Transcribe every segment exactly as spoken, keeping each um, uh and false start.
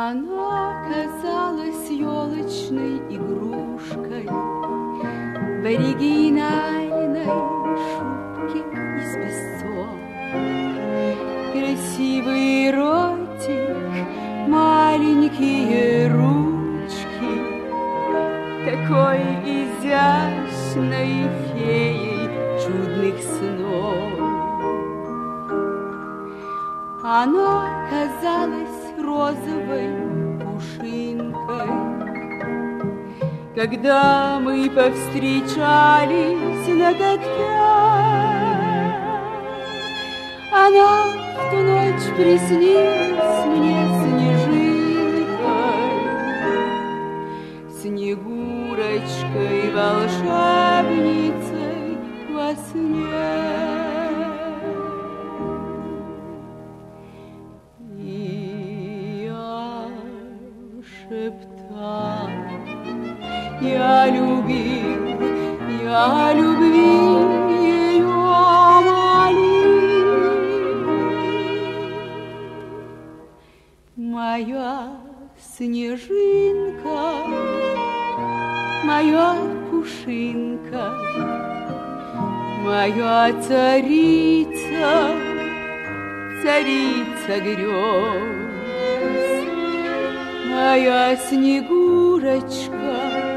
Она казалась елочной игрушкой в оригинальной шубке из песцов. Красивый ротик, маленькие ручки, такой изящной феей чудных снов. Она казалась розовой пушинкой, когда мы повстречались на катке. Она в ту ночь приснилась мне снежинкой, Снегурочкой, волшебницей во сне. Я любил, я любви ее молил. Моя снежинка, моя пушинка, моя царица, царица грез, моя Снегурочка,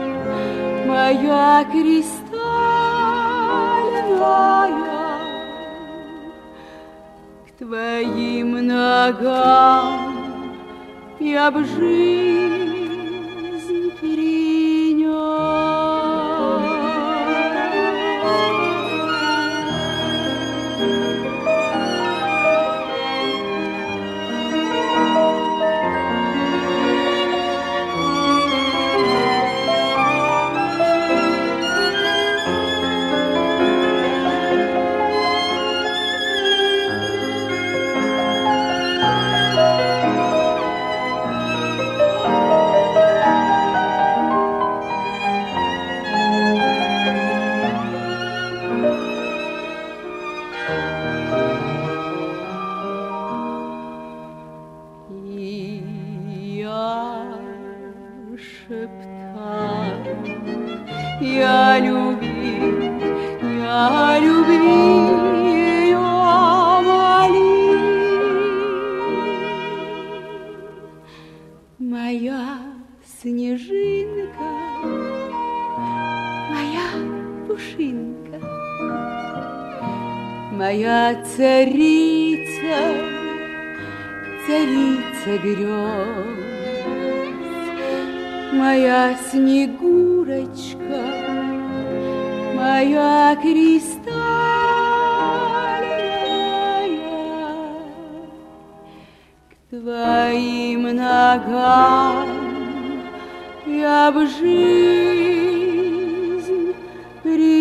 моя кристальная, к твоим ногам я б жизнь принес. Я любил, я любви ее молил. Моя снежинка, моя пушинка, моя царица, царица грез, моя Снегурочка, моя кристальная, к твоим ногам я б жизнь принес.